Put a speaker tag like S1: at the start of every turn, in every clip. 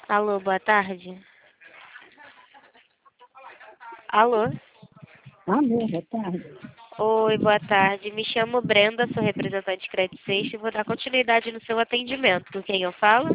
S1: Alô, boa tarde. Alô?
S2: Alô, boa tarde.
S1: Oi, boa tarde. Me chamo Brenda, sou representante de Crédito Sexta e vou dar continuidade no seu atendimento. Com quem eu falo?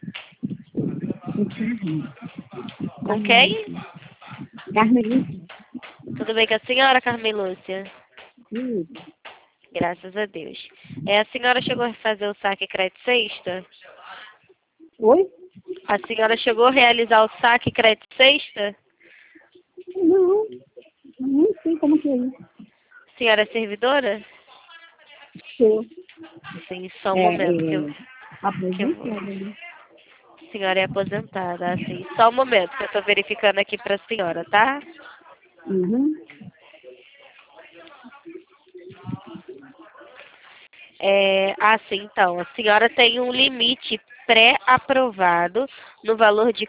S1: Com quem?
S2: Carmelita.
S1: Tudo bem com a senhora, Carmen Lúcia?
S2: Tudo.
S1: Graças a Deus. A senhora chegou a fazer o saque Crédito Sexta?
S2: Oi?
S1: A senhora chegou a realizar o saque Crédito Sexta?
S2: Não, nem sei como que é isso.
S1: A senhora é servidora?
S2: Sou.
S1: Sim, só um momento que eu vou.
S2: Aposentada, né?
S1: A senhora é aposentada, assim. Só um momento que eu tô verificando aqui pra senhora, tá?
S2: Uhum.
S1: Sim, então. A senhora tem um limite pré-aprovado no valor de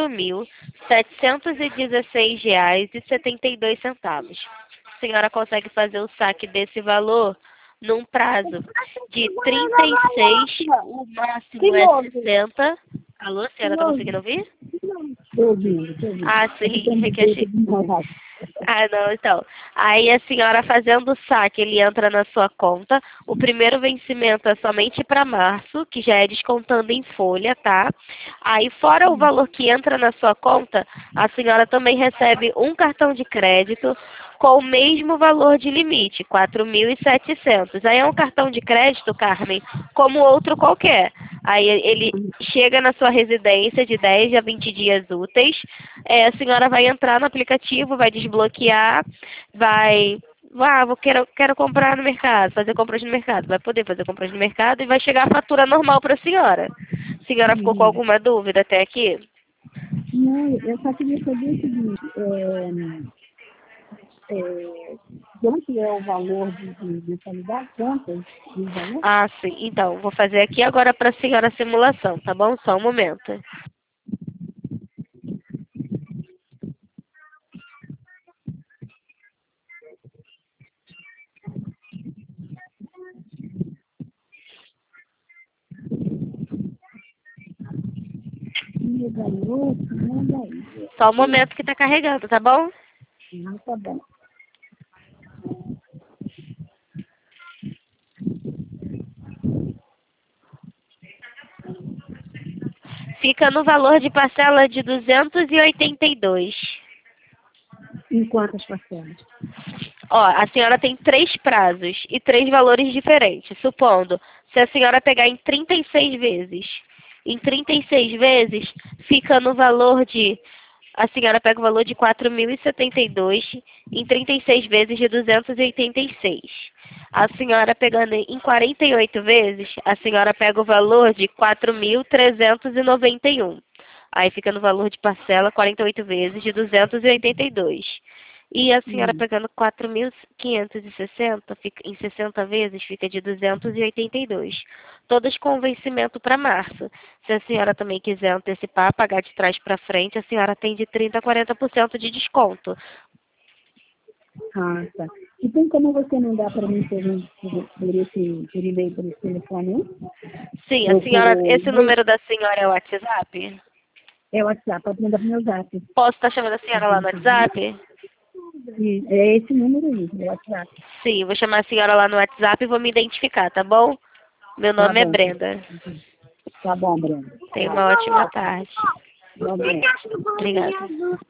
S1: R$ 4.716,72. A senhora consegue fazer o saque desse valor num prazo de 36, o máximo é
S2: Senhor,
S1: 60. Alô, a senhora tá
S2: senhor,
S1: conseguindo ouvir?
S2: estou ouvindo, estou ouvindo. É que
S1: Sim,
S2: tem
S1: é
S2: um
S1: que
S2: jeito
S1: achei.
S2: de enrolar.
S1: Não, então. Aí a senhora fazendo o saque, ele entra na sua conta. O primeiro vencimento é somente para março, que já é descontando em folha, tá? Aí, fora o valor que entra na sua conta, a senhora também recebe um cartão de crédito com o mesmo valor de limite, 4.700. Aí é um cartão de crédito, Carmen, como outro qualquer. Aí ele chega na sua residência de 10 a 20 dias úteis. A senhora vai entrar no aplicativo, vai desbloquear, quero comprar no mercado, fazer compras no mercado. Vai poder fazer compras no mercado e vai chegar a fatura normal para a senhora. A senhora ficou com
S2: Uhum.
S1: alguma dúvida até aqui?
S2: Não, eu só queria saber o seguinte, quanto é o valor de mensalidade? Quantas de valor?
S1: Sim. Então, vou fazer aqui agora para a senhora a simulação, tá bom? Só um momento.
S2: Meu garoto, manda aí.
S1: Só um momento que está carregando, tá bom?
S2: Não, tá bom.
S1: Fica no valor de parcela de 282.
S2: Em quantas parcelas?
S1: A senhora tem 3 prazos e 3 valores diferentes. Supondo, se a senhora pegar em 36 vezes, em 36 vezes, fica no valor de. A senhora pega o valor de 4.072 em 36 vezes de 286. A senhora pegando em 48 vezes, a senhora pega o valor de 4.391. Aí fica no valor de parcela 48 vezes de 282. E a senhora
S2: Hum.
S1: pegando 4.560 em 60 vezes, fica de 282. Todas com vencimento para março. Se a senhora também quiser antecipar, pagar de trás para frente, a senhora tem de 30% a 40% de desconto.
S2: Ah, tá. E tem como você mandar para mim por e-mail, por esse telefone?
S1: Sim, a
S2: Ou por
S1: senhora, esse
S2: e-mail?
S1: número da senhora é o WhatsApp?
S2: É o WhatsApp, pode mandar para o meu zap.
S1: Posso estar chamando a senhora lá no WhatsApp?
S2: E é esse número aí, é o WhatsApp.
S1: Sim, vou chamar a senhora lá no WhatsApp e vou me identificar, tá bom? Meu
S2: Tá
S1: nome é
S2: bom.
S1: Brenda.
S2: Tá bom, Breno.
S1: Tenha uma ótima tarde.
S2: Tá bom.
S1: Obrigada.